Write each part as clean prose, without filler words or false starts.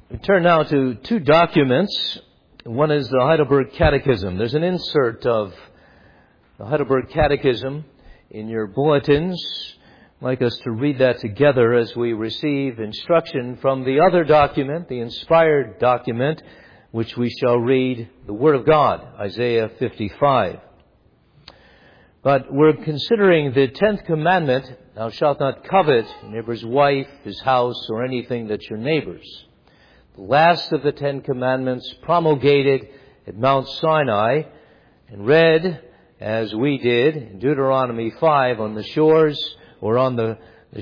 We turn now to two documents. One is the Heidelberg Catechism. There's an insert of the Heidelberg Catechism in your bulletins. I'd like us to read that together as we receive instruction from the other document, the inspired document, which we shall read, the Word of God, Isaiah 55. But we're considering the 10th commandment, thou shalt not covet your neighbor's wife, his house, or anything that's your neighbor's. The last of the 10 commandments promulgated at Mount Sinai and read, as we did, in Deuteronomy 5 on the shores or on the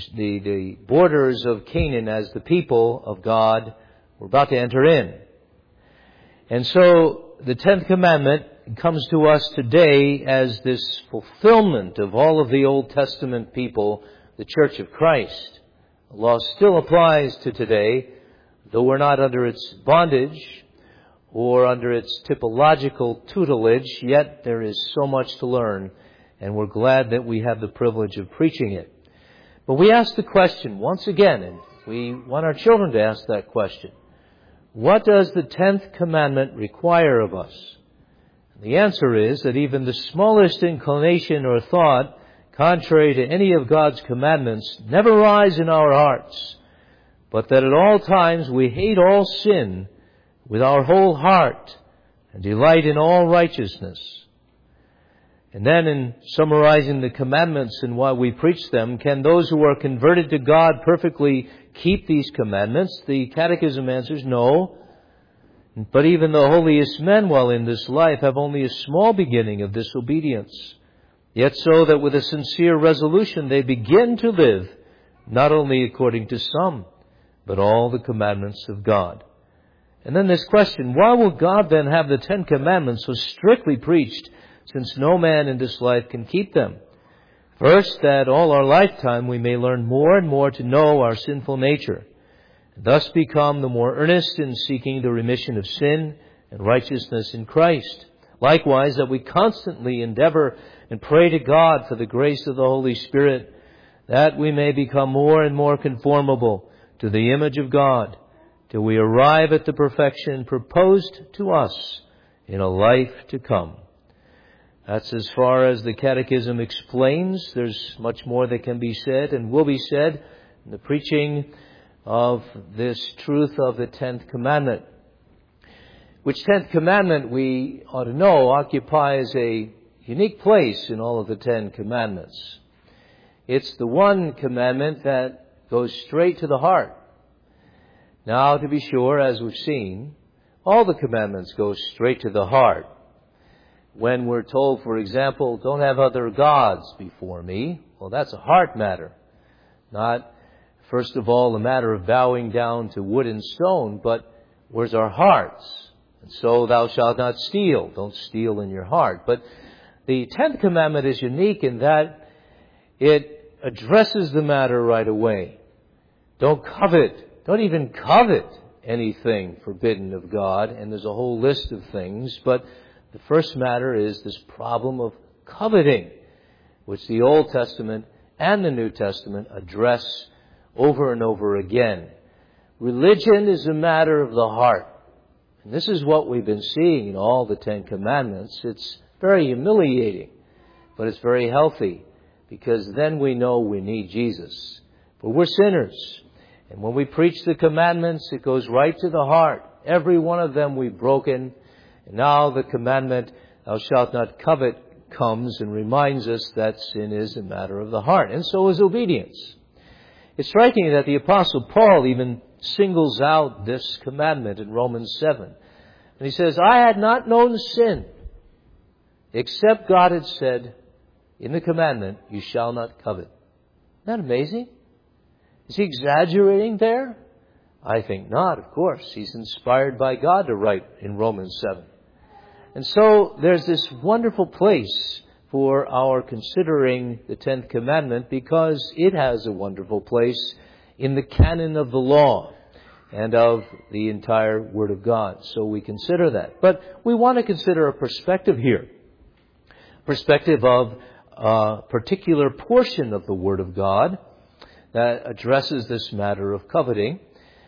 borders of Canaan as the people of God were about to enter in. And so the 10th commandment comes to us today as this fulfillment of all of the Old Testament people, the Church of Christ. The law still applies to today, though we're not under its bondage or under its typological tutelage, yet there is so much to learn, and we're glad that we have the privilege of preaching it. But we ask the question once again, and we want our children to ask that question. What does the 10th commandment require of us? The answer is that even the smallest inclination or thought, contrary to any of God's commandments, never rise in our hearts, but that at all times we hate all sin with our whole heart and delight in all righteousness. And then in summarizing the commandments and why we preach them, can those who are converted to God perfectly keep these commandments? The Catechism answers no. But even the holiest men while in this life have only a small beginning of disobedience. Yet so that with a sincere resolution they begin to live, not only according to some, but all the commandments of God. And then this question, why will God then have the 10 commandments so strictly preached, since no man in this life can keep them? First, that all our lifetime we may learn more and more to know our sinful nature, and thus become the more earnest in seeking the remission of sin and righteousness in Christ. Likewise, that we constantly endeavor and pray to God for the grace of the Holy Spirit, that we may become more and more conformable to the image of God, till we arrive at the perfection proposed to us in a life to come. That's as far as the Catechism explains. There's much more that can be said and will be said in the preaching of this truth of the 10th commandment. Which 10th commandment, we ought to know, occupies a unique place in all of the 10 commandments. It's the one commandment that goes straight to the heart. Now, to be sure, as we've seen, all the commandments go straight to the heart. When we're told, for example, don't have other gods before me, well, that's a heart matter. Not, first of all, a matter of bowing down to wood and stone, but where's our hearts? And so, thou shalt not steal. Don't steal in your heart. But the 10th commandment is unique in that it addresses the matter right away. Don't covet. Don't even covet anything forbidden of God. And there's a whole list of things. But the first matter is this problem of coveting, which the Old Testament and the New Testament address over and over again. Religion is a matter of the heart. And this is what we've been seeing in all the 10 commandments. It's very humiliating, but it's very healthy, because then we know we need Jesus. But we're sinners. And when we preach the commandments, it goes right to the heart. Every one of them we've broken. And now the commandment, thou shalt not covet, comes and reminds us that sin is a matter of the heart. And so is obedience. It's striking that the Apostle Paul even singles out this commandment in Romans 7. And he says, I had not known sin, except God had said in the commandment, you shall not covet. Isn't that amazing? Is he exaggerating there? I think not, of course. He's inspired by God to write in Romans 7. And so there's this wonderful place for our considering the 10th commandment, because it has a wonderful place in the canon of the law and of the entire Word of God. So we consider that. But we want to consider a perspective here. Perspective of a particular portion of the Word of God that addresses this matter of coveting.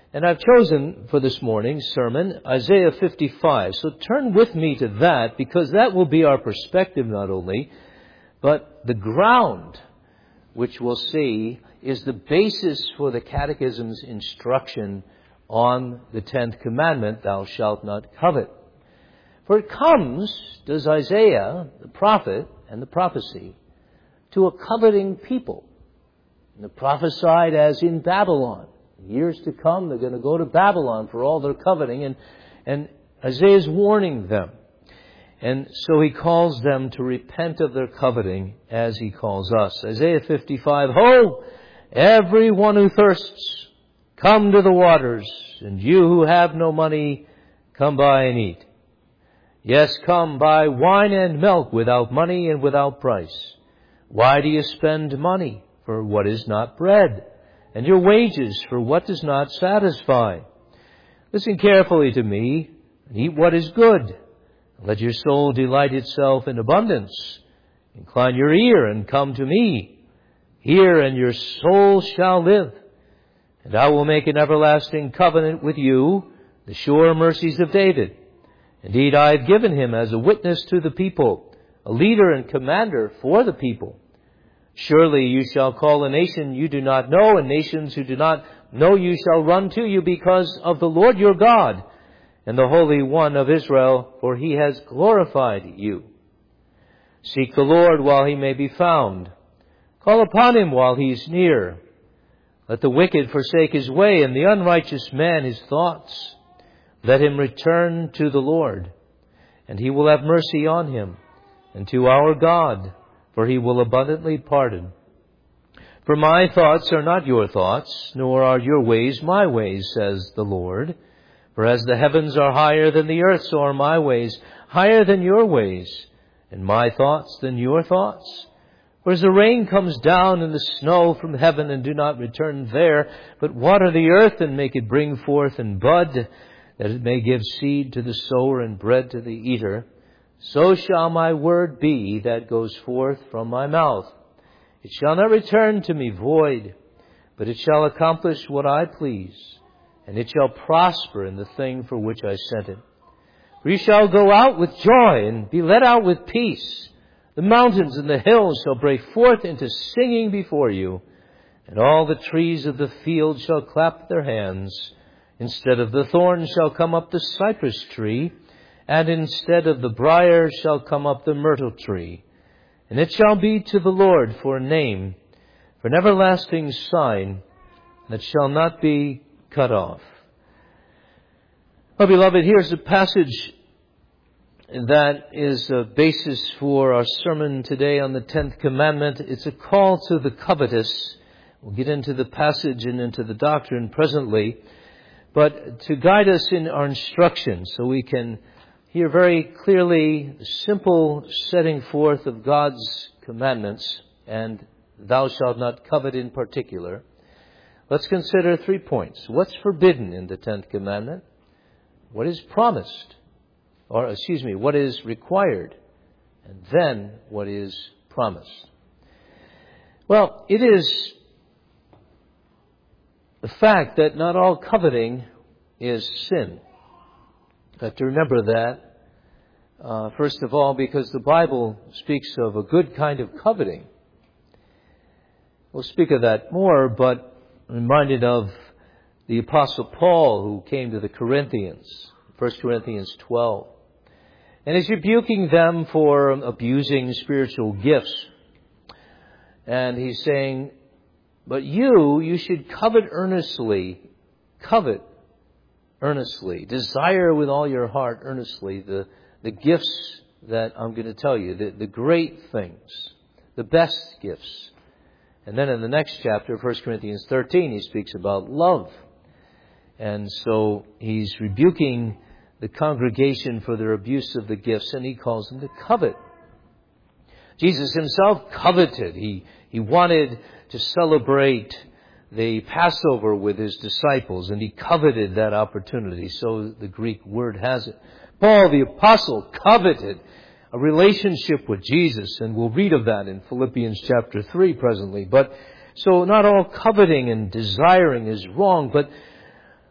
And I've chosen for this morning's sermon Isaiah 55. So turn with me to that, because that will be our perspective not only, but the ground which we'll see is the basis for the Catechism's instruction on the 10th commandment, thou shalt not covet. For it comes, does Isaiah, the prophet, and the prophecy, to a coveting people. And they're prophesied as in Babylon. In years to come, they're going to go to Babylon for all their coveting, and Isaiah's warning them. And so he calls them to repent of their coveting as he calls us. Isaiah 55, Ho, everyone who thirsts, come to the waters, and you who have no money, come buy and eat. Yes, come buy wine and milk without money and without price. Why do you spend money for what is not bread, and your wages for what does not satisfy? Listen carefully to me, and eat what is good. Let your soul delight itself in abundance. Incline your ear and come to me. Hear, and your soul shall live. And I will make an everlasting covenant with you, the sure mercies of David. Indeed, I have given him as a witness to the people, a leader and commander for the people. Surely you shall call a nation you do not know, and nations who do not know you shall run to you because of the Lord your God and the Holy One of Israel, for he has glorified you. Seek the Lord while he may be found. Call upon him while he is near. Let the wicked forsake his way, and the unrighteous man his thoughts. Let him return to the Lord, and he will have mercy on him, and to our God, for he will abundantly pardon. For my thoughts are not your thoughts, nor are your ways my ways, says the Lord. For as the heavens are higher than the earth, so are my ways higher than your ways, and my thoughts than your thoughts. For as the rain comes down and the snow from heaven and do not return there, but water the earth and make it bring forth and bud, that it may give seed to the sower and bread to the eater, so shall my word be that goes forth from my mouth. It shall not return to me void, but it shall accomplish what I please, and it shall prosper in the thing for which I sent it. For you shall go out with joy and be led out with peace. The mountains and the hills shall break forth into singing before you, and all the trees of the field shall clap their hands. Instead of the thorn shall come up the cypress tree, and instead of the briar shall come up the myrtle tree. And it shall be to the Lord for a name, for an everlasting sign that shall not be cut off. Well, beloved, here's a passage that is a basis for our sermon today on the 10th commandment. It's a call to the covetous. We'll get into the passage and into the doctrine presently. But to guide us in our instruction so we can hear very clearly the simple setting forth of God's commandments, and thou shalt not covet in particular, let's consider 3 points. What's forbidden in the 10th commandment? What is promised? What is required? And then what is promised? Well, it is the fact that not all coveting is sin. You have to remember that, first of all, because the Bible speaks of a good kind of coveting. We'll speak of that more, but I'm reminded of the Apostle Paul who came to the Corinthians, 1 Corinthians 12. And he's rebuking them for abusing spiritual gifts. And he's saying, but you should covet earnestly, desire with all your heart earnestly the gifts that I'm going to tell you, the great things, the best gifts. And then in the next chapter, 1 Corinthians 13, he speaks about love. And so he's rebuking the congregation for their abuse of the gifts, and he calls them to covet. Jesus himself coveted. He wanted to celebrate the Passover with his disciples, and he coveted that opportunity. So the Greek word has it. Paul the Apostle coveted a relationship with Jesus, and we'll read of that in Philippians chapter 3 presently. But so not all coveting and desiring is wrong, but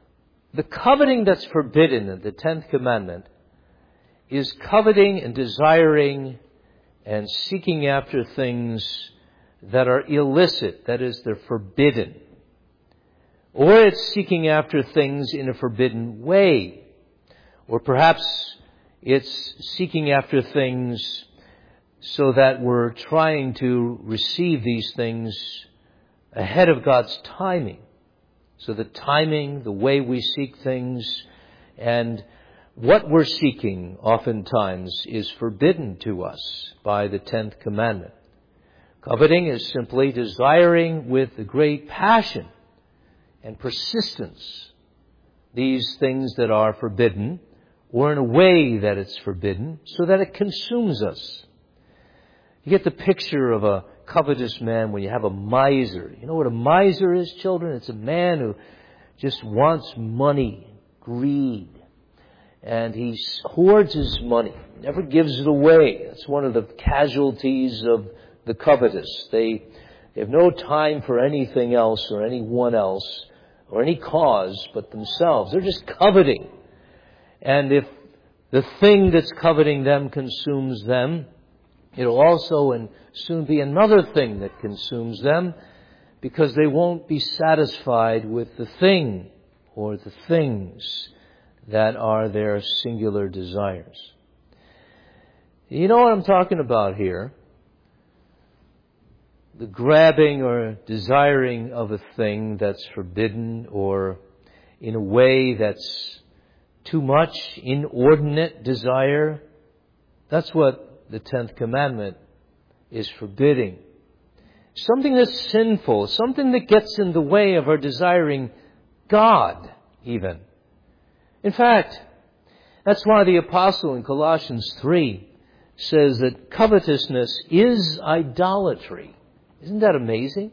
The coveting that's forbidden in the 10th commandment is coveting and desiring and seeking after things that are illicit, that is, they're forbidden. Or it's seeking after things in a forbidden way. Or perhaps it's seeking after things so that we're trying to receive these things ahead of God's timing. So the timing, the way we seek things, and what we're seeking oftentimes is forbidden to us by the 10th commandment. Coveting is simply desiring with a great passion and persistence these things that are forbidden, or in a way that it's forbidden, so that it consumes us. You get the picture of a covetous man when you have a miser. You know what a miser is, children? It's a man who just wants money, greed. And he hoards his money, never gives it away. That's one of the casualties of the covetous. They have no time for anything else or anyone else or any cause but themselves. They're just coveting. And if the thing that's coveting them consumes them, it'll also and soon be another thing that consumes them, because they won't be satisfied with the thing or the things that are their singular desires. You know what I'm talking about here? The grabbing or desiring of a thing that's forbidden, or in a way that's too much, inordinate desire. That's what the 10th commandment is forbidding. Something that's sinful, something that gets in the way of our desiring God, even. In fact, that's why the apostle in Colossians 3 says that covetousness is idolatry. Isn't that amazing?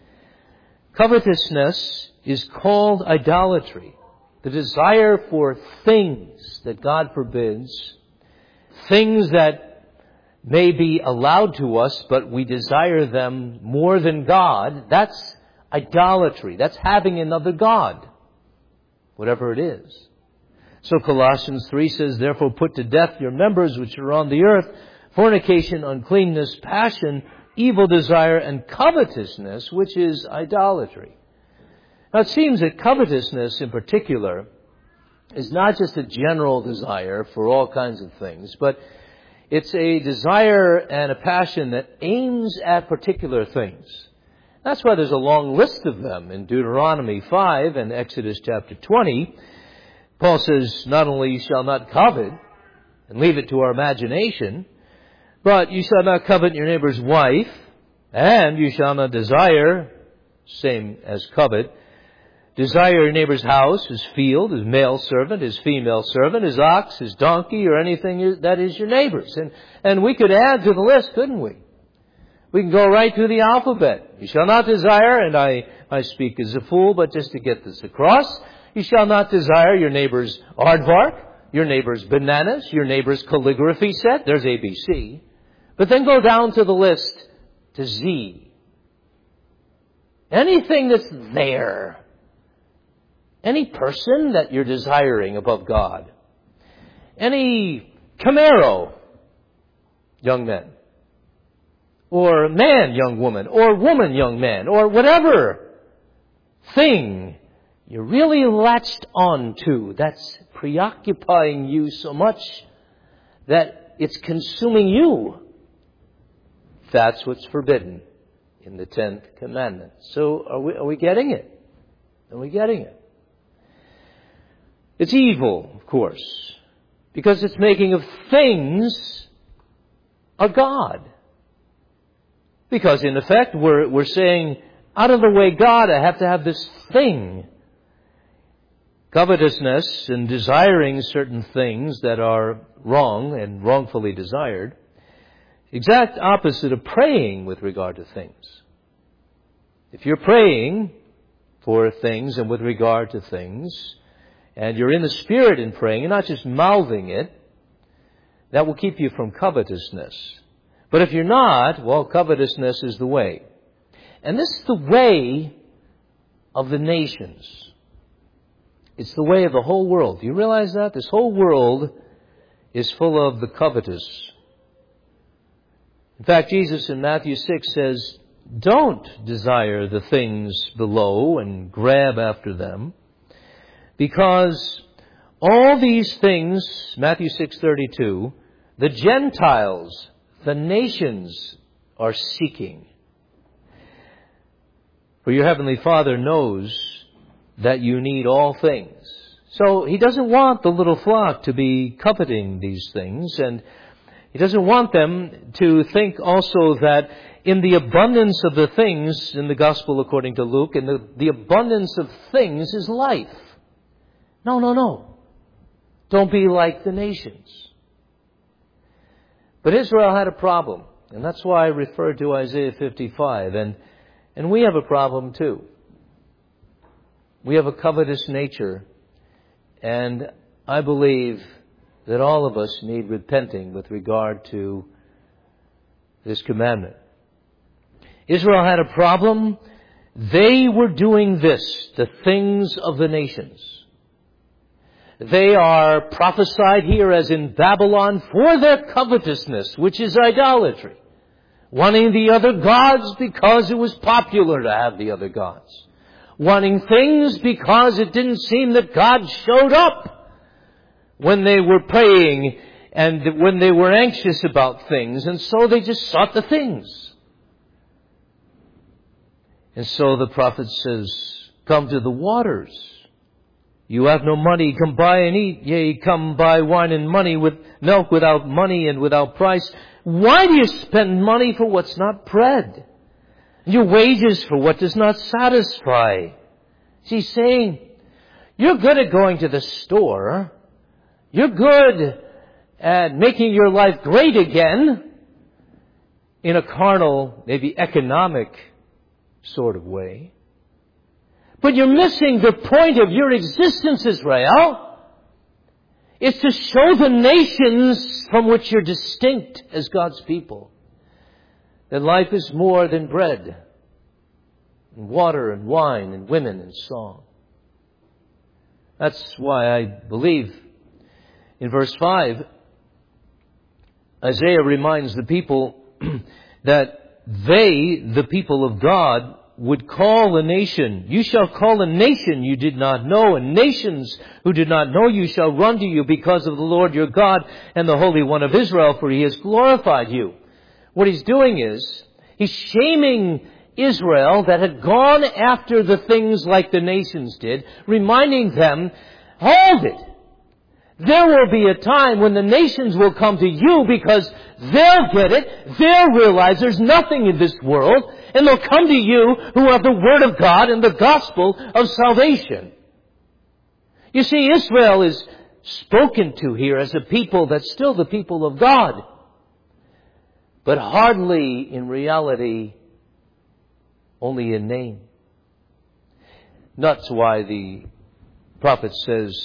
Covetousness is called idolatry. The desire for things that God forbids, things that may be allowed to us, but we desire them more than God, that's idolatry. That's having another God, whatever it is. So Colossians 3 says, therefore put to death your members which are on the earth, fornication, uncleanness, passion, evil desire, and covetousness, which is idolatry. Now it seems that covetousness in particular is not just a general desire for all kinds of things, but it's a desire and a passion that aims at particular things. That's why there's a long list of them in Deuteronomy 5 and Exodus chapter 20. Paul says, not only you shall not covet and leave it to our imagination, but you shall not covet your neighbor's wife, and you shall not desire, same as covet, desire your neighbor's house, his field, his male servant, his female servant, his ox, his donkey, or anything that is your neighbor's. And we could add to the list, couldn't we? We can go right through the alphabet. You shall not desire, and I speak as a fool, but just to get this across, you shall not desire your neighbor's aardvark, your neighbor's bananas, your neighbor's calligraphy set. There's ABC. But then go down to the list to Z. Anything that's there. Any person that you're desiring above God. Any Camaro, young men. Or man, young woman. Or woman, young man. Or whatever thing you're really latched on to that's preoccupying you so much that it's consuming you. That's what's forbidden in the 10th commandment. So are we getting it? Are we getting it? It's evil, of course, because it's making of things a God. Because in effect, we're saying, out of the way, God, I have to have this thing. Covetousness and desiring certain things that are wrong and wrongfully desired, exact opposite of praying with regard to things. If you're praying for things and with regard to things, and you're in the Spirit in praying, and not just mouthing it, that will keep you from covetousness. But if you're not, well, covetousness is the way. And this is the way of the nations. It's the way of the whole world. Do you realize that? This whole world is full of the covetous. In fact, Jesus in Matthew 6 says, don't desire the things below and grab after them, because all these things, Matthew 6:32, the Gentiles, the nations are seeking. For your heavenly Father knows that you need all things. So He doesn't want the little flock to be coveting these things, and He doesn't want them to think also that in the abundance of the things, in the Gospel according to Luke, in the abundance of things is life. No. Don't be like the nations. But Israel had a problem, and that's why I referred to Isaiah 55, and we have a problem too. We have a covetous nature, and I believe that all of us need repenting with regard to this commandment. Israel had a problem. They were doing this, the things of the nations. They are prophesied here as in Babylon for their covetousness, which is idolatry. Wanting the other gods because it was popular to have the other gods. Wanting things because it didn't seem that God showed up when they were praying and when they were anxious about things. And so they just sought the things. And so the prophet says, come to the waters. You have no money, come buy and eat. Yea, come buy wine and money with milk without money and without price. Why do you spend money for what's not bread? Your wages for what does not satisfy? He's saying, you're good at going to the store. You're good at making your life great again in a carnal, maybe economic sort of way. But you're missing the point of your existence, Israel. It's to show the nations from which you're distinct as God's people that life is more than bread and water and wine and women and song. That's why I believe in verse 5, Isaiah reminds the people that they, the people of God, would call a nation. You shall call a nation you did not know, and nations who did not know you shall run to you because of the Lord your God and the Holy One of Israel, for He has glorified you. What He's doing is, He's shaming Israel that had gone after the things like the nations did, reminding them, hold it. There will be a time when the nations will come to you because they'll get it. They'll realize there's nothing in this world. And they'll come to you who have the Word of God and the gospel of salvation. You see, Israel is spoken to here as a people that's still the people of God. But hardly in reality, only in name. That's why the prophet says,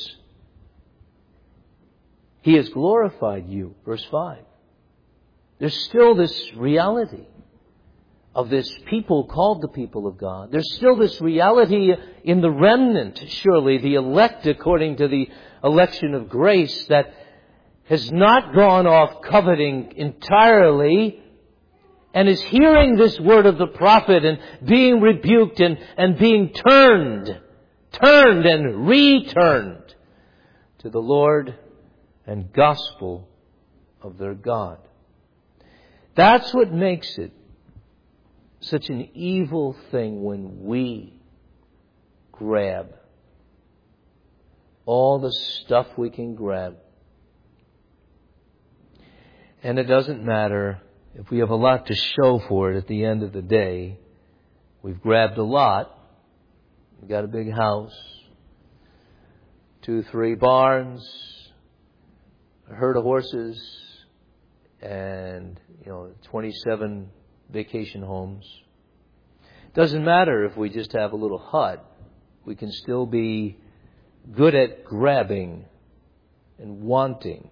He has glorified you. Verse 5. There's still this reality of this people called the people of God. There's still this reality in the remnant, surely, the elect according to the election of grace, that has not gone off coveting entirely and is hearing this word of the prophet and being rebuked and being turned and returned to the Lord and gospel of their God. That's what makes it such an evil thing when we grab all the stuff we can grab. And it doesn't matter if we have a lot to show for it at the end of the day. We've grabbed a lot. We've got a big house, 2, 3 barns, a herd of horses, and 27 vacation homes. Doesn't matter if we just have a little hut. We can still be good at grabbing and wanting.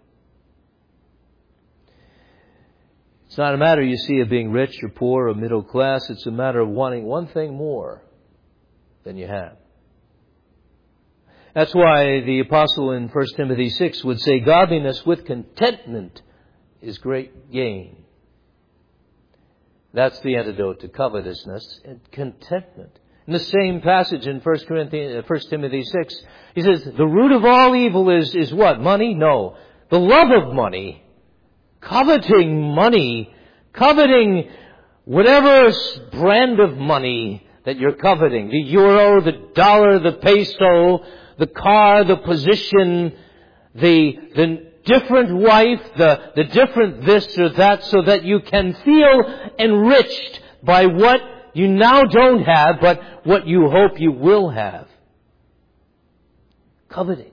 It's not a matter, you see, of being rich or poor or middle class. It's a matter of wanting one thing more than you have. That's why the apostle in 1 Timothy 6 would say, godliness with contentment is great gain. That's the antidote to covetousness, and contentment. In the same passage in 1 Timothy 6, he says, the root of all evil is what? Money? No. The love of money. Coveting money. Coveting whatever brand of money that you're coveting. The euro, the dollar, the peso, the car, the position, the different wife, the different this or that, so that you can feel enriched by what you now don't have, but what you hope you will have. Coveting.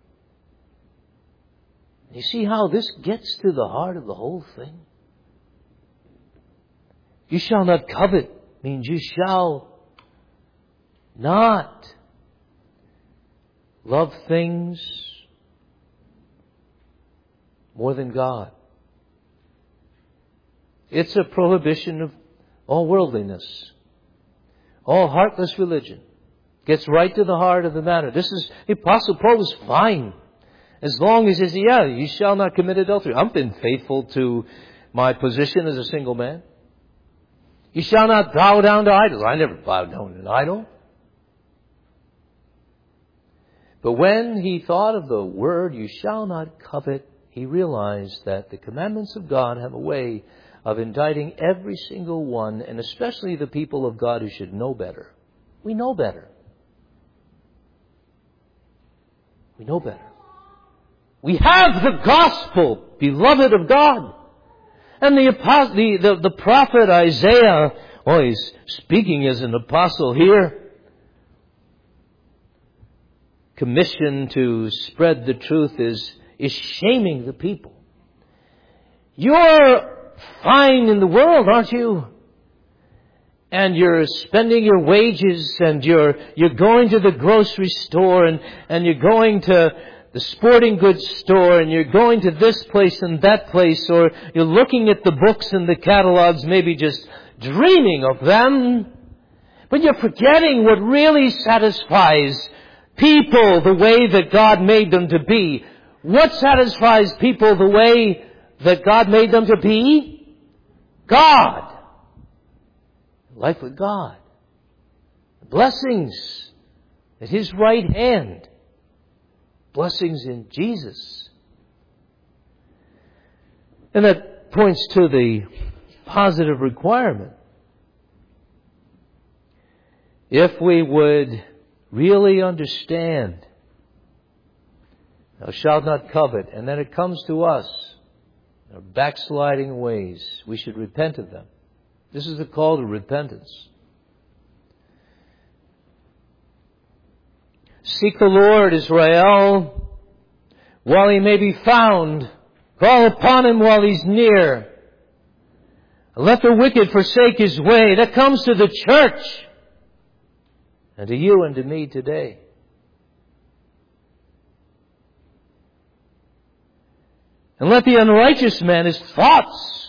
You see how this gets to the heart of the whole thing? You shall not covet means you shall not love things more than God. It's a prohibition of all worldliness, all heartless religion. Gets right to the heart of the matter. This is, the Apostle Paul was fine. As long as he says, yeah, you shall not commit adultery. I've been faithful to my position as a single man. You shall not bow down to idols. I never bowed down to an idol. But when he thought of the word, you shall not covet, he realized that the commandments of God have a way of indicting every single one, and especially the people of God who should know better. We know better. We know better. We have the gospel, beloved of God. And the prophet Isaiah, he's speaking as an apostle here, commissioned to spread the truth, is shaming the people. You're fine in the world, aren't you? And you're spending your wages, and you're going to the grocery store, and you're going to the sporting goods store, and you're going to this place and that place, or you're looking at the books and the catalogs, maybe just dreaming of them. But you're forgetting what really satisfies people the way that God made them to be. What satisfies people the way that God made them to be? God. Life with God. Blessings at His right hand. Blessings in Jesus. And that points to the positive requirement. If we would really understand, thou shalt not covet, and then it comes to us, our backsliding ways, we should repent of them. This is the call to repentance. Seek the Lord, Israel, while He may be found. Call upon Him while He's near. Let the wicked forsake his way. That comes to the church. And to you and to me today. And let the unrighteous man, his thoughts,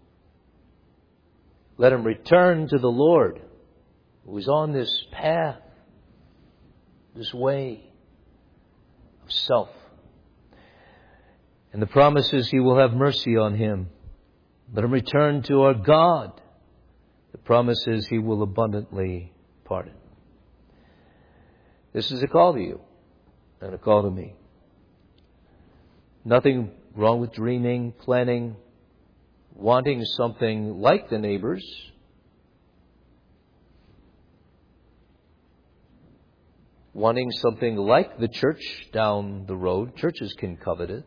let him return to the Lord, who is on this path, this way of self. And the promise is He will have mercy on him. Let him return to our God. The promise is He will abundantly pardon. This is a call to you and a call to me. Nothing wrong with dreaming, planning, wanting something like the neighbors. Wanting something like the church down the road. Churches can covet.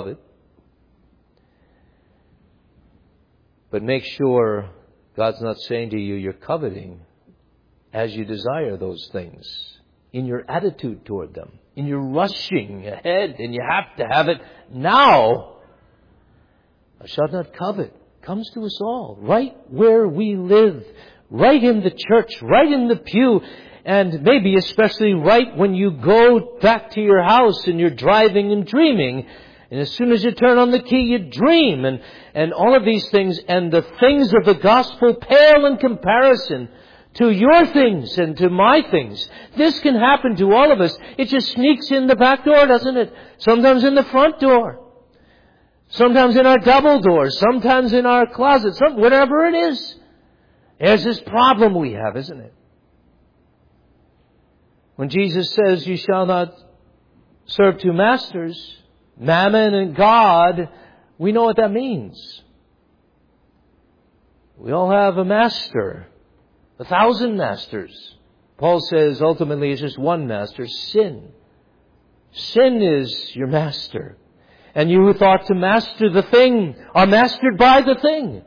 But make sure God's not saying to you you're coveting as you desire those things. In your attitude toward them. In your rushing ahead, and you have to have it now. Thou shalt not covet. Comes to us all. Right where we live. Right in the church. Right in the pew. And maybe especially right when you go back to your house and you're driving and dreaming. And as soon as you turn on the key, you dream. And all of these things. And the things of the gospel pale in comparison to your things and to my things. This can happen to all of us. It just sneaks in the back door, doesn't it? Sometimes in the front door. Sometimes in our double door. Sometimes in our closet. Whatever it is. There's this problem we have, isn't it? When Jesus says you shall not serve two masters, Mammon and God, we know what that means. We all have a master. 1,000 masters. Paul says ultimately it's just one master, sin. Sin is your master. And you who thought to master the thing are mastered by the thing.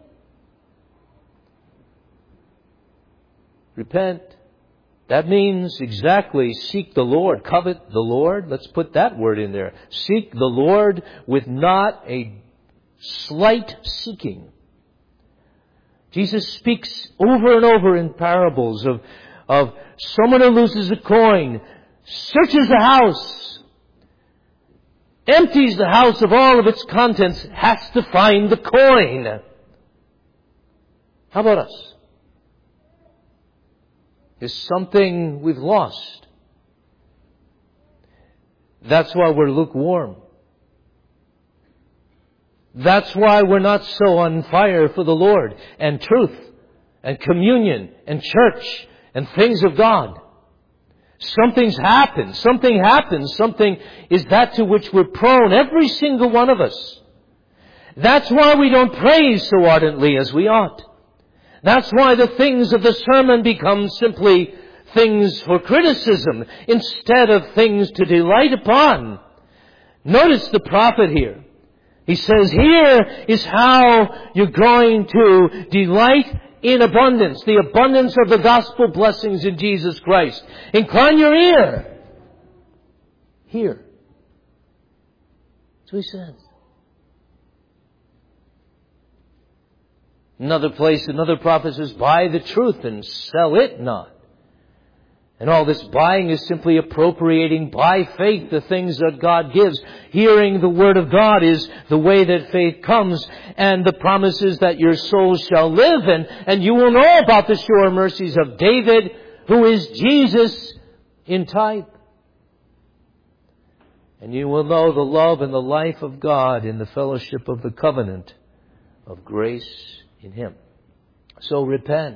Repent. That means exactly seek the Lord, covet the Lord. Let's put that word in there. Seek the Lord with not a slight seeking. Jesus speaks over and over in parables of someone who loses a coin, searches the house, empties the house of all of its contents, has to find the coin. How about us? There's something we've lost. That's why we're lukewarm. That's why we're not so on fire for the Lord and truth and communion and church and things of God. Something's happened. Something happens. Something is that to which we're prone, every single one of us. That's why we don't praise so ardently as we ought. That's why the things of the sermon become simply things for criticism instead of things to delight upon. Notice the prophet here. He says, here is how you're going to delight in abundance. The abundance of the gospel blessings in Jesus Christ. Incline your ear. Hear. That's what he says. Another place, another prophet says, buy the truth and sell it not. And all this buying is simply appropriating by faith the things that God gives. Hearing the Word of God is the way that faith comes. And the promises that your soul shall live. And you will know about the sure mercies of David, who is Jesus in type. And you will know the love and the life of God in the fellowship of the covenant of grace in Him. So repent.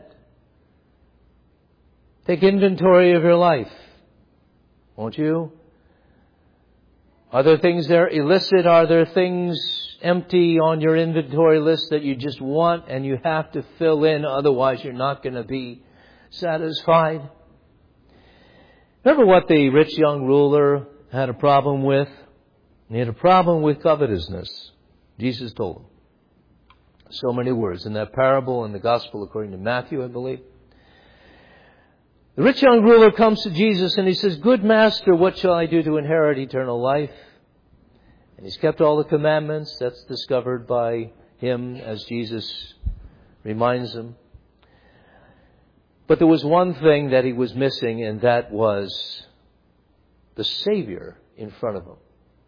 Take inventory of your life, won't you? Are there things there illicit? Are there things empty on your inventory list that you just want and you have to fill in, otherwise you're not going to be satisfied? Remember what the rich young ruler had a problem with? He had a problem with covetousness. Jesus told him. So many words in that parable in the Gospel according to Matthew, I believe. The rich young ruler comes to Jesus and he says, good master, what shall I do to inherit eternal life? And he's kept all the commandments. That's discovered by him as Jesus reminds him. But there was one thing that he was missing, and that was the Savior in front of him.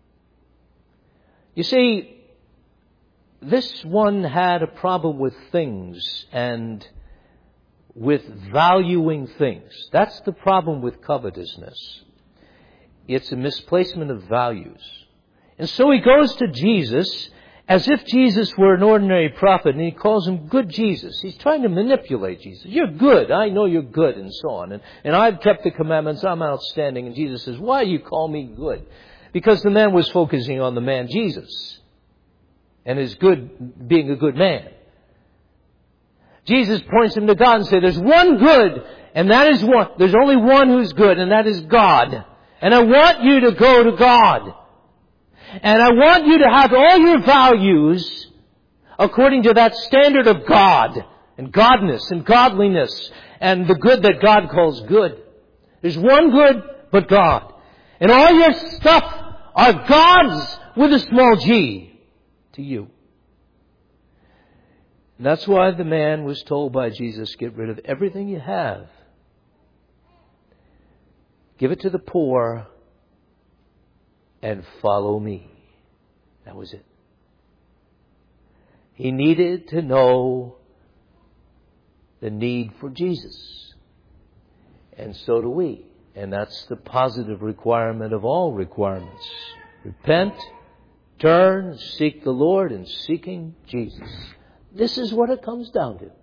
You see, this one had a problem with things and with valuing things. That's the problem with covetousness. It's a misplacement of values. And so he goes to Jesus as if Jesus were an ordinary prophet, and he calls him good Jesus. He's trying to manipulate Jesus. You're good. I know you're good, and so on. And I've kept the commandments. I'm outstanding. And Jesus says, why do you call me good? Because the man was focusing on the man Jesus and his good, being a good man. Jesus points him to God and says, there's one good, and that is one. There's only one who's good, and that is God. And I want you to go to God. And I want you to have all your values according to that standard of God and godness and godliness and the good that God calls good. There's one good but God. And all your stuff are God's with a small g to you. And that's why the man was told by Jesus, get rid of everything you have. Give it to the poor and follow me. That was it. He needed to know the need for Jesus. And so do we. And that's the positive requirement of all requirements. Repent, turn, seek the Lord, and seeking Jesus. This is what it comes down to.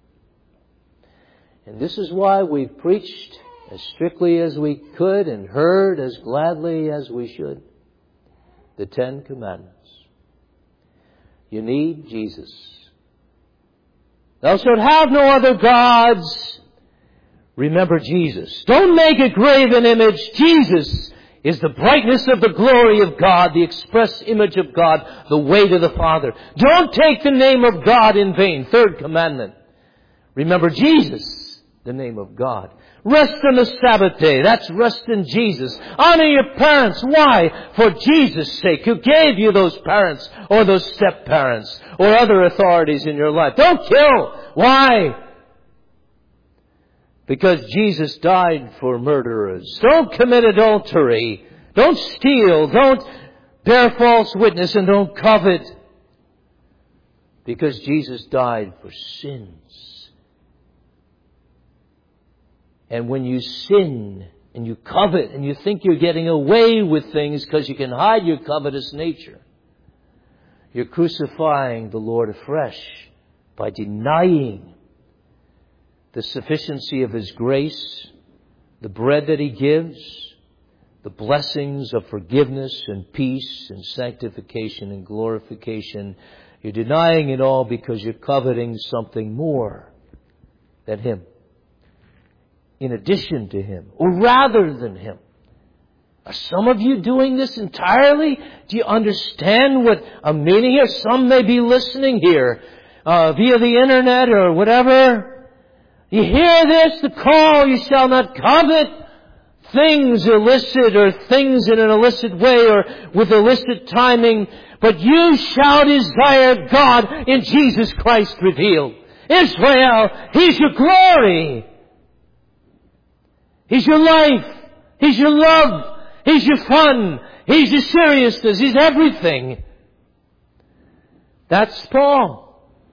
And this is why we've preached as strictly as we could and heard as gladly as we should the 10 Commandments. You need Jesus. Thou shalt have no other gods. Remember Jesus. Don't make a graven image. Jesus is the brightness of the glory of God, the express image of God, the way to the Father. Don't take the name of God in vain. 3rd commandment. Remember Jesus, the name of God. Rest on the Sabbath day. That's rest in Jesus. Honor your parents. Why? For Jesus' sake, who gave you those parents or those step-parents or other authorities in your life. Don't kill. Why? Because Jesus died for murderers. Don't commit adultery. Don't steal. Don't bear false witness, and don't covet. Because Jesus died for sins. And when you sin and you covet and you think you're getting away with things because you can hide your covetous nature, you're crucifying the Lord afresh by denying the sufficiency of His grace, the bread that He gives, the blessings of forgiveness and peace and sanctification and glorification. You're denying it all because you're coveting something more than Him, in addition to Him, or rather than Him. Are some of you doing this entirely? Do you understand what I'm meaning here? Some may be listening here via the internet or whatever. You hear this, the call, you shall not covet things illicit or things in an illicit way or with illicit timing, but you shall desire God in Jesus Christ revealed. Israel, He's your glory. He's your life. He's your love. He's your fun. He's your seriousness. He's everything. That's Paul.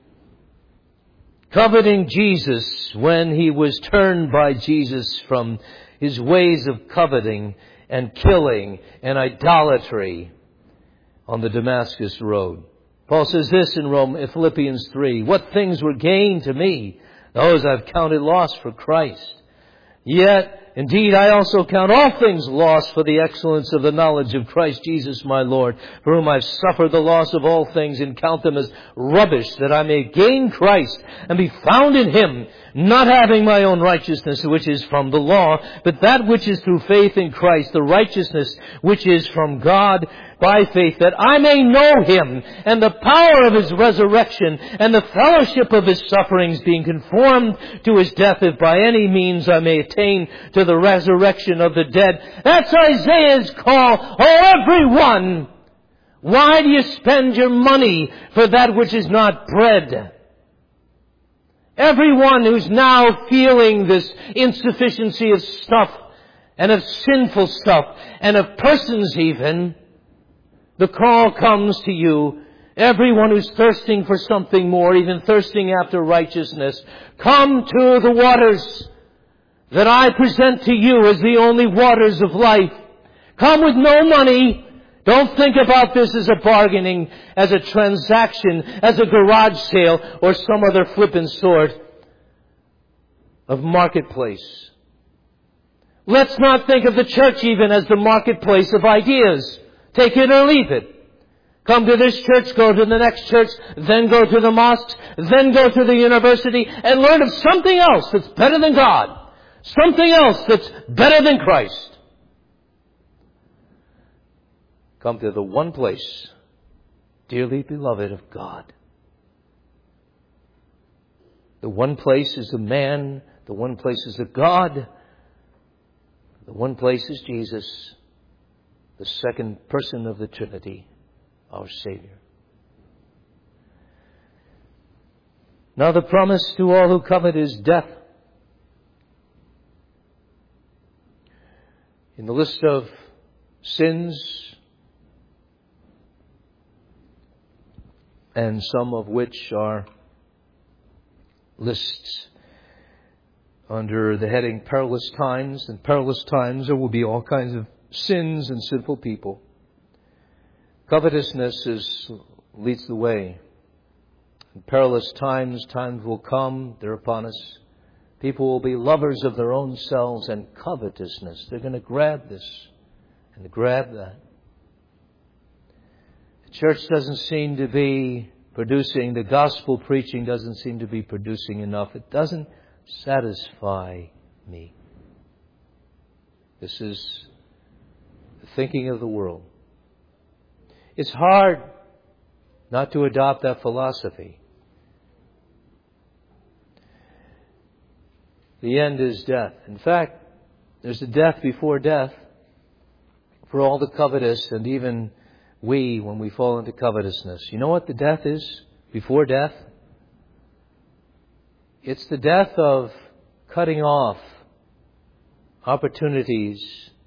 Coveting Jesus when he was turned by Jesus from his ways of coveting and killing and idolatry on the Damascus road. Paul says this in Philippians 3, what things were gain to me, those I've counted loss for Christ. Yet, indeed, I also count all things lost for the excellence of the knowledge of Christ Jesus my Lord, for whom I've suffered the loss of all things, and count them as rubbish, that I may gain Christ and be found in Him, not having my own righteousness, which is from the law, but that which is through faith in Christ, the righteousness which is from God by faith, that I may know Him and the power of His resurrection and the fellowship of His sufferings, being conformed to His death, if by any means I may attain to the resurrection of the dead. That's Isaiah's call. Oh, everyone! Why do you spend your money for that which is not bread? Everyone who's now feeling this insufficiency of stuff and of sinful stuff and of persons even, the call comes to you. Everyone who's thirsting for something more, even thirsting after righteousness, come to the waters that I present to you as the only waters of life. Come with no money. Don't think about this as a bargaining, as a transaction, as a garage sale, or some other flippant sort of marketplace. Let's not think of the church even as the marketplace of ideas. Take it or leave it. Come to this church, go to the next church, then go to the mosques, then go to the university, and learn of something else that's better than God. Something else that's better than Christ. Come to the one place, dearly beloved of God. The one place is a man. The one place is a God. The one place is Jesus, the second person of the Trinity, our Savior. Now the promise to all who covet is death. In the list of sins, and some of which are lists under the heading Perilous Times. In perilous times there will be all kinds of sins and sinful people. Covetousness leads the way. In perilous times will come, they're upon us. People will be lovers of their own selves and covetousness. They're going to grab this and grab that. The church doesn't seem to be producing, the gospel preaching doesn't seem to be producing enough. It doesn't satisfy me. This is the thinking of the world. It's hard not to adopt that philosophy. The end is death. In fact, there's a death before death for all the covetous and even we when we fall into covetousness. You know what the death is before death? It's the death of cutting off opportunities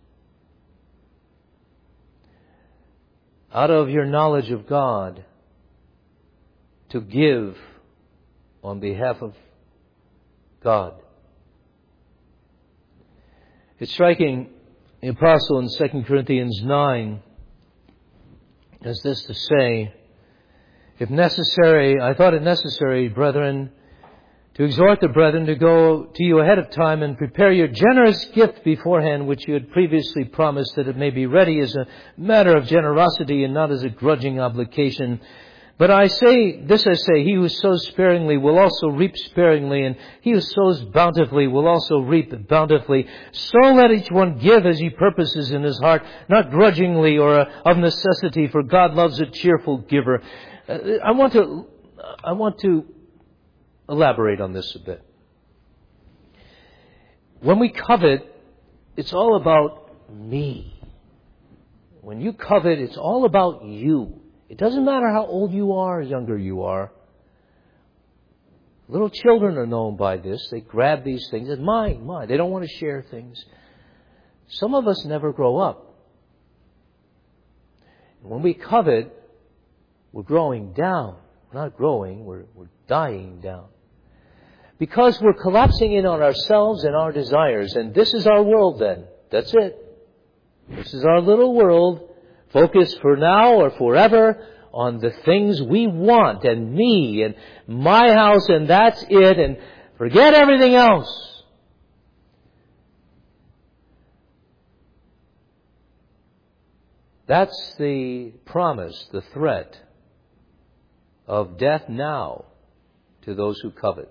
out of your knowledge of God to give on behalf of God. It's striking, the apostle in 2 Corinthians 9 has this to say, if necessary, I thought it necessary, brethren, to exhort the brethren to go to you ahead of time and prepare your generous gift beforehand, which you had previously promised, that it may be ready as a matter of generosity and not as a grudging obligation. But I say, he who sows sparingly will also reap sparingly, and he who sows bountifully will also reap bountifully. So let each one give as he purposes in his heart, not grudgingly or of necessity, for God loves a cheerful giver. I want to elaborate on this a bit. When we covet, it's all about me. When you covet, it's all about you. It doesn't matter how old you are or younger you are. Little children are known by this. They grab these things. It's mine. They don't want to share things. Some of us never grow up. When we covet, we're growing down. We're not growing, we're dying down. Because we're collapsing in on ourselves and our desires. And this is our world then. That's it. This is our little world. Focus for now or forever on the things we want and me and my house and that's it, and forget everything else. That's the promise, the threat of death now to those who covet.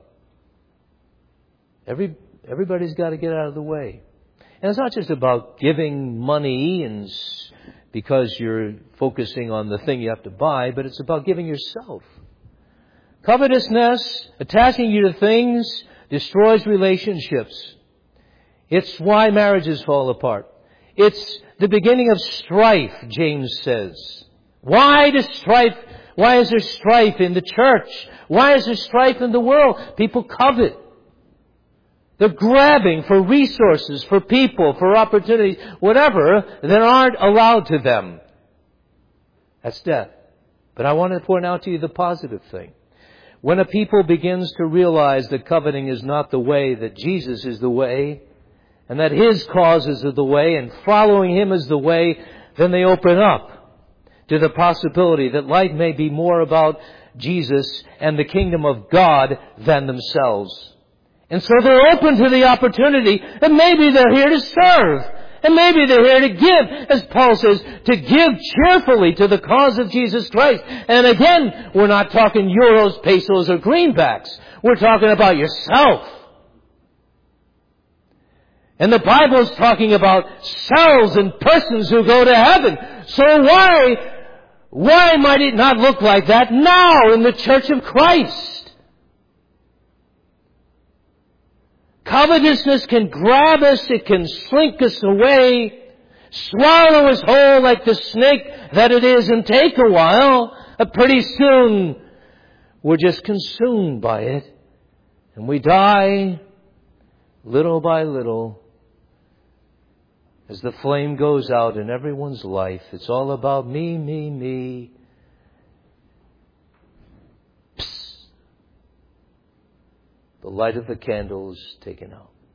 Everybody's got to get out of the way. And it's not just about giving money and because you're focusing on the thing you have to buy, but it's about giving yourself. Covetousness, attaching you to things, destroys relationships. It's why marriages fall apart. It's the beginning of strife, James says. Why is there strife in the church? Why is there strife in the world? People covet. They're grabbing for resources, for people, for opportunities, whatever, that aren't allowed to them. That's death. But I want to point out to you the positive thing. When a people begins to realize that coveting is not the way, that Jesus is the way, and that His cause is the way, and following Him is the way, then they open up to the possibility that life may be more about Jesus and the kingdom of God than themselves. And so they're open to the opportunity that maybe they're here to serve. And maybe they're here to give, as Paul says, to give cheerfully to the cause of Jesus Christ. And again, we're not talking euros, pesos, or greenbacks. We're talking about yourself. And the Bible is talking about souls and persons who go to heaven. So why might it not look like that now in the Church of Christ? Covetousness can grab us, it can slink us away, swallow us whole like the snake that it is, and take a while. Pretty soon, we're just consumed by it. And we die little by little as the flame goes out in everyone's life. It's all about me, me, me. The light of the candle is taken out.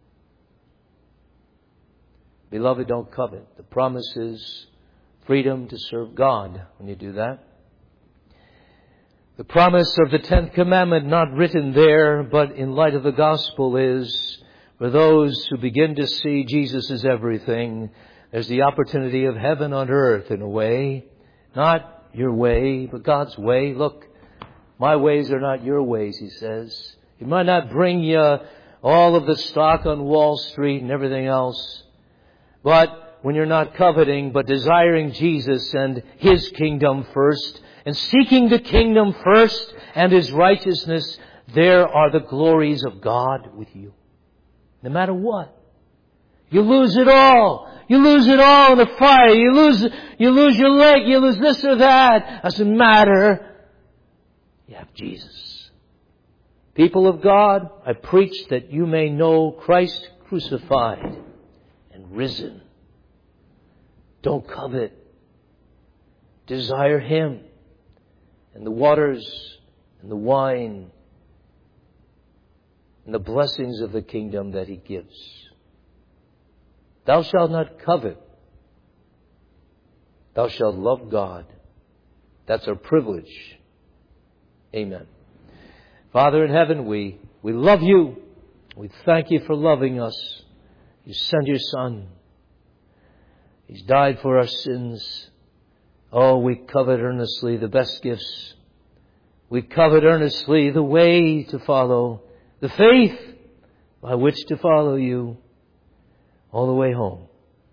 Beloved, don't covet. The promise is freedom to serve God when you do that. The promise of the 10th commandment, not written there, but in light of the gospel, is for those who begin to see Jesus as everything, there's the opportunity of heaven on earth in a way. Not your way, but God's way. Look, my ways are not your ways, he says. It might not bring you all of the stock on Wall Street and everything else. But when you're not coveting, but desiring Jesus and His kingdom first, and seeking the kingdom first and His righteousness, there are the glories of God with you. No matter what. You lose it all. You lose it all in the fire. You lose your leg. You lose this or that. Doesn't matter. You have Jesus. People of God, I preach that you may know Christ crucified and risen. Don't covet. Desire Him and the waters and the wine and the blessings of the kingdom that He gives. Thou shalt not covet. Thou shalt love God. That's our privilege. Amen. Father in heaven, we love you. We thank you for loving us. You sent your Son. He's died for our sins. Oh, we covet earnestly the best gifts. We covet earnestly the way to follow, the faith by which to follow you all the way home.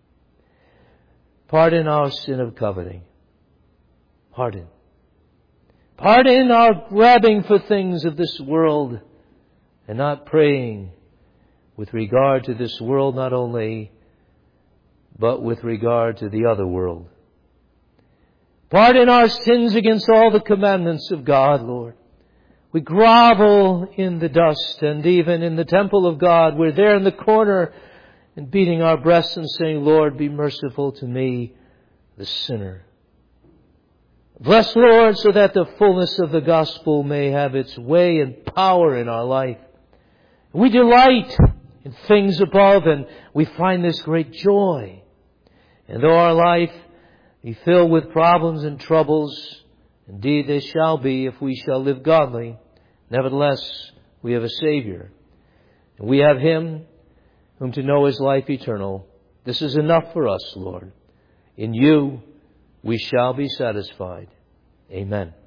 Pardon our sin of coveting. Pardon. Pardon our grabbing for things of this world and not praying with regard to this world not only, but with regard to the other world. Pardon our sins against all the commandments of God, Lord. We grovel in the dust, and even in the temple of God, we're there in the corner and beating our breasts and saying, Lord, be merciful to me, the sinner. Bless, Lord, so that the fullness of the gospel may have its way and power in our life. We delight in things above, and we find this great joy. And though our life be filled with problems and troubles, indeed they shall be if we shall live godly, nevertheless we have a Savior. And we have Him whom to know is life eternal. This is enough for us, Lord. In you we shall be satisfied. Amen.